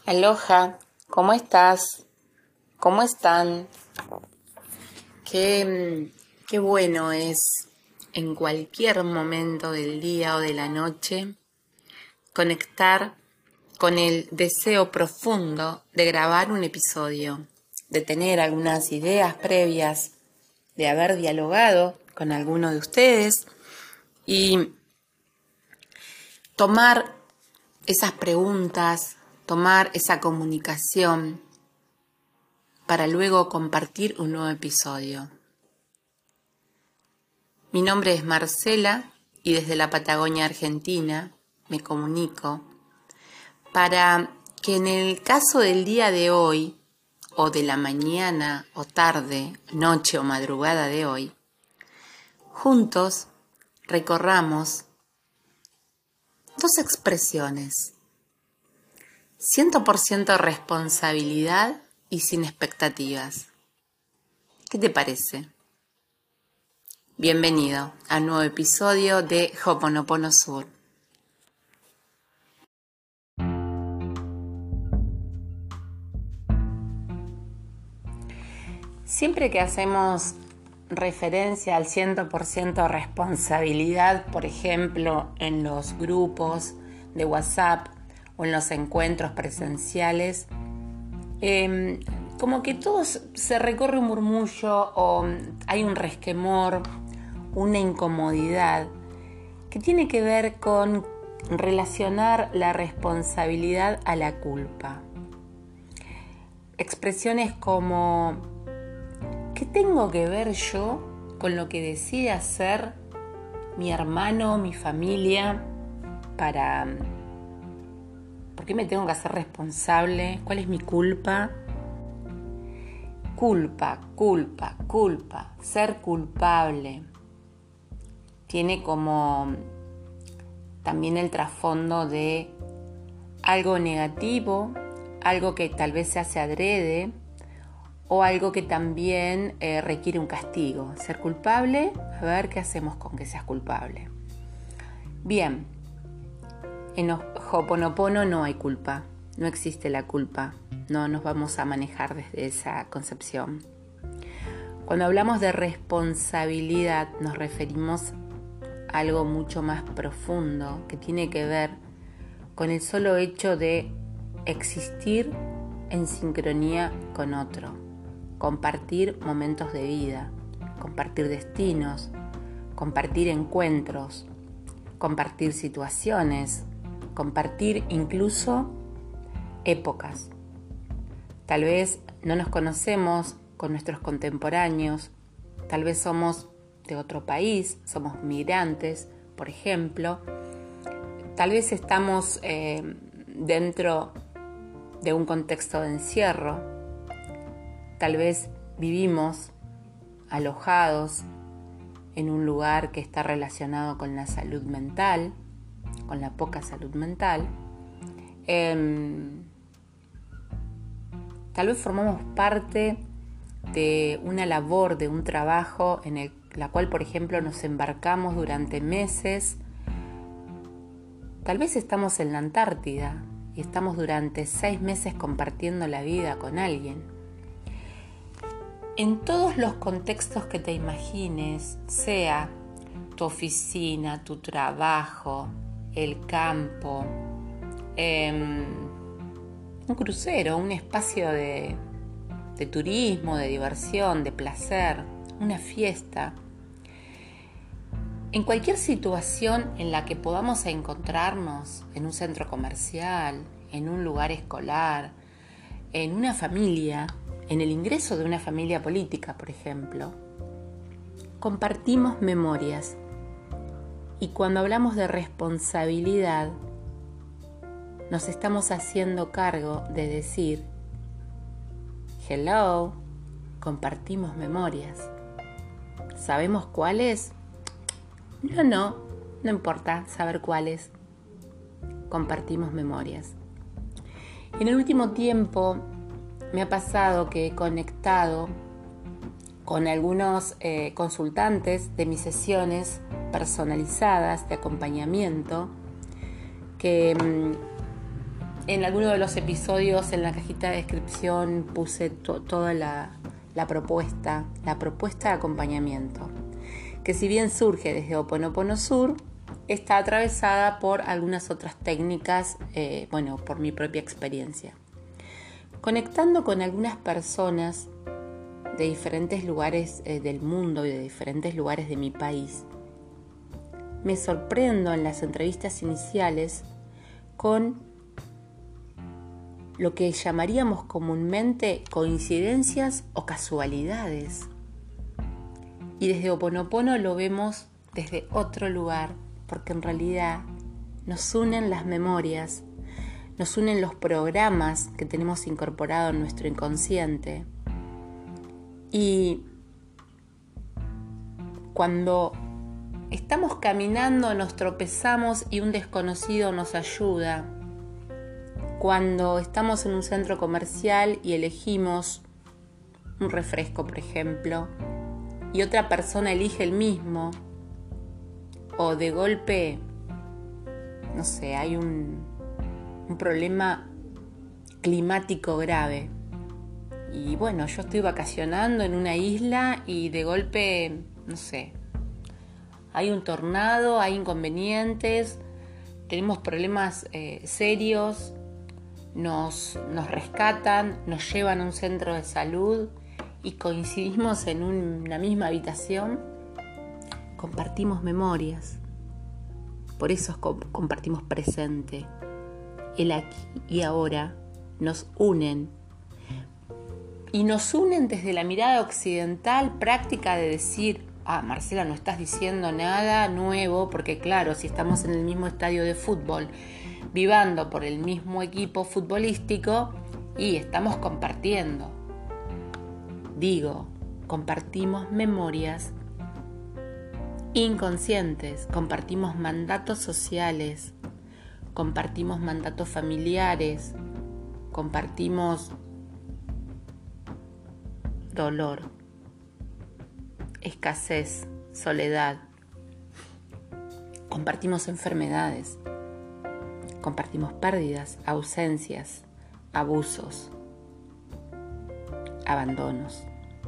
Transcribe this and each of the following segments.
Aloha, ¿cómo estás? ¿Cómo están? Qué bueno es en cualquier momento del día o de la noche conectar con el deseo profundo de grabar un episodio, de tener algunas ideas previas, de haber dialogado con alguno de ustedes y tomar esas preguntas, tomar esa comunicación para luego compartir un nuevo episodio. Mi nombre es Marcela y desde la Patagonia Argentina me comunico para que en el caso del día de hoy, o de la mañana o tarde, noche o madrugada de hoy, juntos recorramos dos expresiones: 100% responsabilidad y sin expectativas. ¿Qué te parece? Bienvenido a un nuevo episodio de Ho'oponopono Sur. Siempre que hacemos referencia al 100% responsabilidad, por ejemplo, en los grupos de WhatsApp o en los encuentros presenciales, como que todo se recorre un murmullo o hay un resquemor, una incomodidad que tiene que ver con relacionar la responsabilidad a la culpa. Expresiones como: ¿qué tengo que ver yo con lo que decide hacer mi hermano, mi familia, ¿por qué me tengo que hacer responsable? ¿Cuál es mi culpa? Culpa, ser culpable. Tiene como también el trasfondo de algo negativo, algo que tal vez se hace adrede, o algo que también requiere un castigo. Ser culpable, a ver qué hacemos con que seas culpable. Bien, en Ho'oponopono no hay culpa, no existe la culpa, no nos vamos a manejar desde esa concepción. Cuando hablamos de responsabilidad nos referimos a algo mucho más profundo que tiene que ver con el solo hecho de existir en sincronía con otro. Compartir momentos de vida, compartir destinos, compartir encuentros, compartir situaciones, compartir incluso épocas. Tal vez no nos conocemos con nuestros contemporáneos, tal vez somos de otro país, somos migrantes, por ejemplo, tal vez estamos dentro de un contexto de encierro. Tal vez vivimos alojados en un lugar que está relacionado con la salud mental, con la poca salud mental. Tal vez formamos parte de una labor, de un trabajo en la cual, por ejemplo, nos embarcamos durante meses. Tal vez estamos en la Antártida y estamos durante 6 meses compartiendo la vida con alguien. En todos los contextos que te imagines, sea tu oficina, tu trabajo, el campo, un crucero, un espacio de turismo, de diversión, de placer, una fiesta. En cualquier situación en la que podamos encontrarnos, en un centro comercial, en un lugar escolar, en una familia, en el ingreso de una familia política, por ejemplo, compartimos memorias. Y cuando hablamos de responsabilidad, nos estamos haciendo cargo de decir: hello, compartimos memorias. ¿Sabemos cuáles? No importa saber cuáles. Compartimos memorias. En el último tiempo me ha pasado que he conectado con algunos consultantes de mis sesiones personalizadas de acompañamiento que En alguno de los episodios, en la cajita de descripción, puse toda la propuesta de acompañamiento, que si bien surge desde Ho'oponopono Sur, está atravesada por algunas otras técnicas, por mi propia experiencia. Conectando con algunas personas de diferentes lugares del mundo y de diferentes lugares de mi país, me sorprendo en las entrevistas iniciales con lo que llamaríamos comúnmente coincidencias o casualidades. Y desde Ho'oponopono lo vemos desde otro lugar, porque en realidad nos unen las memorias, nos unen los programas que tenemos incorporado en nuestro inconsciente. Y cuando estamos caminando nos tropezamos y un desconocido nos ayuda. Cuando estamos en un centro comercial y elegimos un refresco, por ejemplo, y otra persona elige el mismo, o de golpe, no sé, hay un problema climático grave. Y bueno, yo estoy vacacionando en una isla y de golpe, no sé, hay un tornado, hay inconvenientes, tenemos problemas serios, nos rescatan, nos llevan a un centro de salud y coincidimos en una misma habitación. Compartimos memorias, por eso compartimos presente. El aquí y ahora nos unen. Y nos unen desde la mirada occidental práctica de decir, Marcela, no estás diciendo nada nuevo, porque claro, si estamos en el mismo estadio de fútbol, vivando por el mismo equipo futbolístico, y estamos compartiendo. Digo, compartimos memorias inconscientes, compartimos mandatos sociales, compartimos mandatos familiares, compartimos dolor, escasez, soledad, compartimos enfermedades, compartimos pérdidas, ausencias, abusos, abandonos.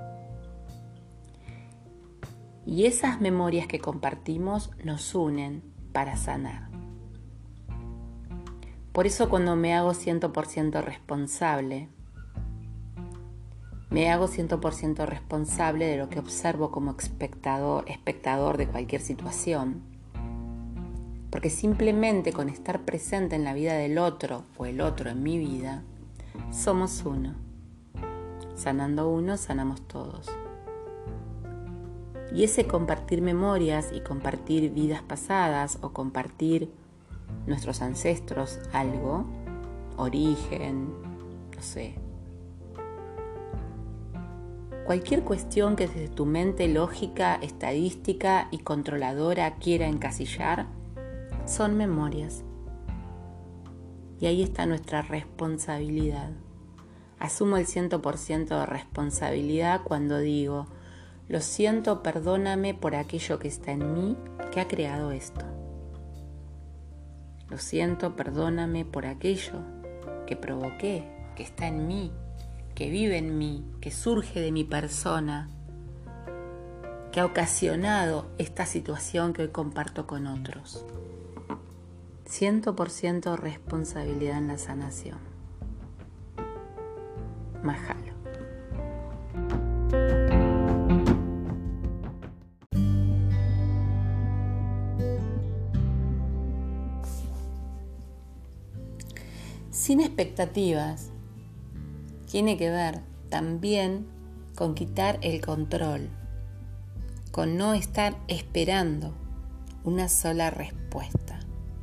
Y esas memorias que compartimos nos unen para sanar. Por eso cuando me hago 100% responsable, me hago 100% responsable de lo que observo como espectador de cualquier situación. Porque simplemente con estar presente en la vida del otro o el otro en mi vida, somos uno. Sanando uno, sanamos todos. Y ese compartir memorias y compartir vidas pasadas o compartir nuestros ancestros algo, origen, no sé. Cualquier cuestión que desde tu mente lógica, estadística y controladora quiera encasillar, son memorias. Y ahí está nuestra responsabilidad. Asumo el 100% de responsabilidad cuando digo, lo siento, perdóname por aquello que está en mí que ha creado esto. Lo siento, perdóname por aquello que provoqué, que está en mí, que vive en mí, que surge de mi persona, que ha ocasionado esta situación que hoy comparto con otros. 100% responsabilidad en la sanación. Mahalo. Sin expectativas tiene que ver también con quitar el control, con no estar esperando una sola respuesta.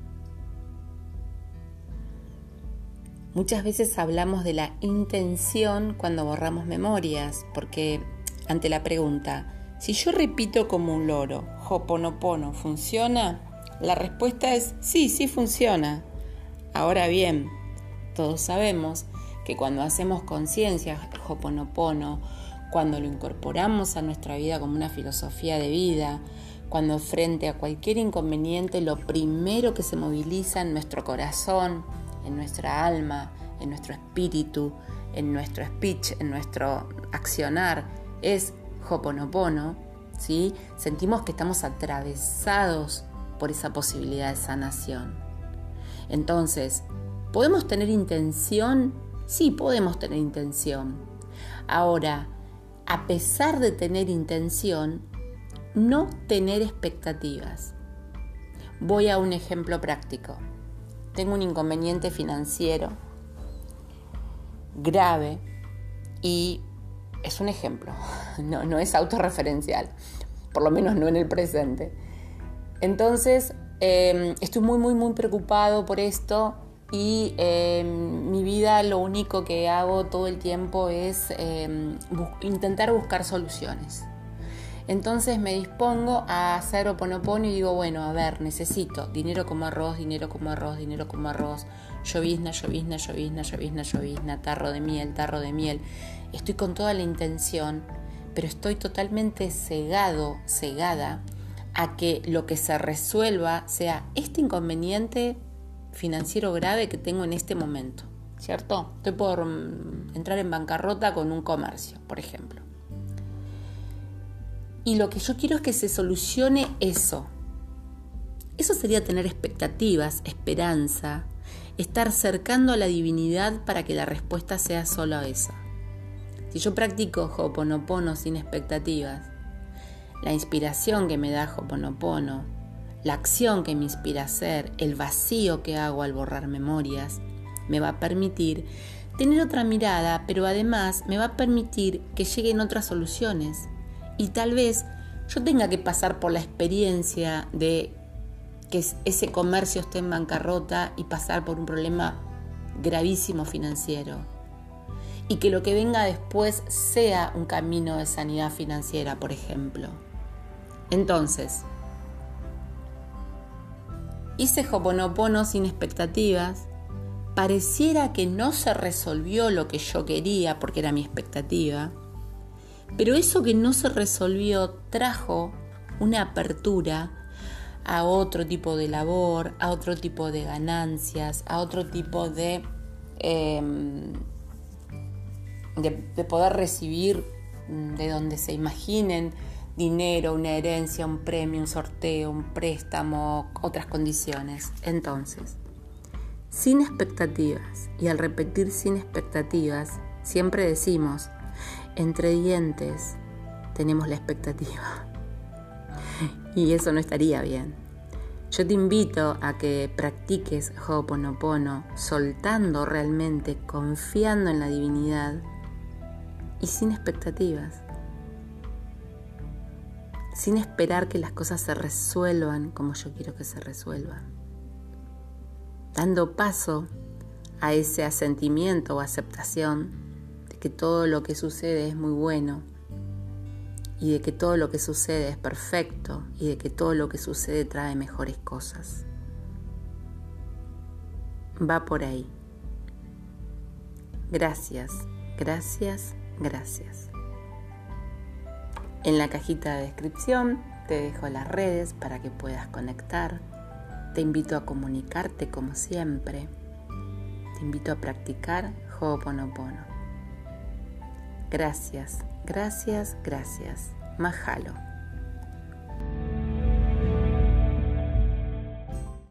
Muchas veces hablamos de la intención cuando borramos memorias, porque ante la pregunta, si yo repito como un loro, Ho'oponopono, ¿funciona? La respuesta es sí funciona. Ahora bien, todos sabemos que cuando hacemos conciencia Ho'oponopono, cuando lo incorporamos a nuestra vida como una filosofía de vida, cuando frente a cualquier inconveniente lo primero que se moviliza en nuestro corazón en nuestra alma, en nuestro espíritu, en nuestro speech, en nuestro accionar, es Ho'oponopono, ¿sí? Sentimos que estamos atravesados por esa posibilidad de sanación. Entonces, ¿podemos tener intención? Sí, podemos tener intención. Ahora, a pesar de tener intención, no tener expectativas. Voy a un ejemplo práctico. Tengo un inconveniente financiero grave y es un ejemplo, no es autorreferencial, por lo menos no en el presente. Entonces, estoy muy preocupado por esto y mi vida lo único que hago todo el tiempo es intentar buscar soluciones. Entonces me dispongo a hacer Ho'oponopono y digo, bueno, a ver, necesito dinero como arroz, dinero como arroz, dinero como arroz, llovizna, llovizna, llovizna, llovizna, llovizna, tarro de miel. Estoy con toda la intención, pero estoy totalmente cegada a que lo que se resuelva sea este inconveniente financiero grave que tengo en este momento, ¿cierto? Estoy por entrar en bancarrota con un comercio, por ejemplo. Y lo que yo quiero es que se solucione eso. Eso sería tener expectativas, esperanza, estar cercando a la divinidad para que la respuesta sea solo esa. Si yo practico Ho'oponopono sin expectativas, la inspiración que me da Ho'oponopono, la acción que me inspira a hacer, el vacío que hago al borrar memorias, me va a permitir tener otra mirada, pero además me va a permitir que lleguen otras soluciones. Y tal vez yo tenga que pasar por la experiencia de que ese comercio esté en bancarrota y pasar por un problema gravísimo financiero. Y que lo que venga después sea un camino de sanidad financiera, por ejemplo. Entonces, hice Ho'oponopono sin expectativas. Pareciera que no se resolvió lo que yo quería porque era mi expectativa. Pero eso que no se resolvió trajo una apertura a otro tipo de labor, a otro tipo de ganancias, a otro tipo de poder recibir de donde se imaginen dinero, una herencia, un premio, un sorteo, un préstamo, otras condiciones. Entonces, sin expectativas, y al repetir sin expectativas, siempre decimos, entre dientes tenemos la expectativa. Y eso no estaría bien. Yo te invito a que practiques Ho'oponopono soltando realmente, confiando en la divinidad y sin expectativas. Sin esperar que las cosas se resuelvan como yo quiero que se resuelvan. Dando paso a ese asentimiento o aceptación que todo lo que sucede es muy bueno y de que todo lo que sucede es perfecto y de que todo lo que sucede trae mejores cosas. Va por ahí. Gracias, gracias, gracias. En la cajita de descripción te dejo las redes para que puedas conectar. Te invito a comunicarte como siempre. Te invito a practicar Ho'oponopono. Gracias, gracias, gracias. Mahalo.